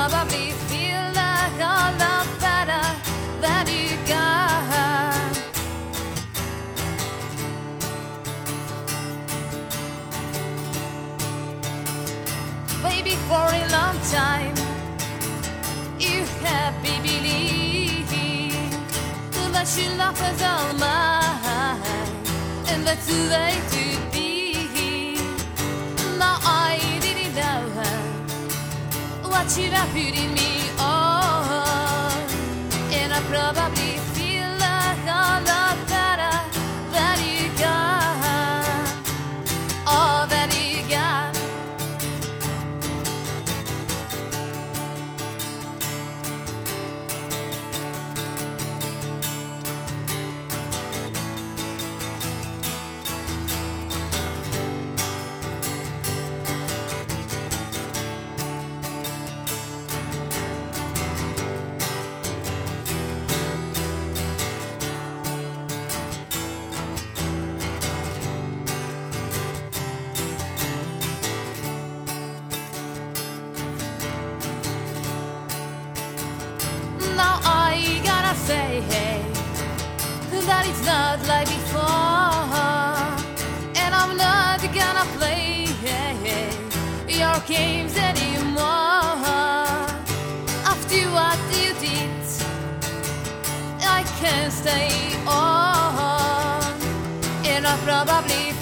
probably feel like a lot better than you got. Baby, for a long time you have me believe that your love was all mine, and that's too late to be. Now I didn't know what you have put in me, oh, and I probably feel like a lot better than you got, oh, than you got. Now I gotta say, hey, that it's not like before, and I'm not gonna play, hey, your games anymore. After what you did, I can't stay on, and I probably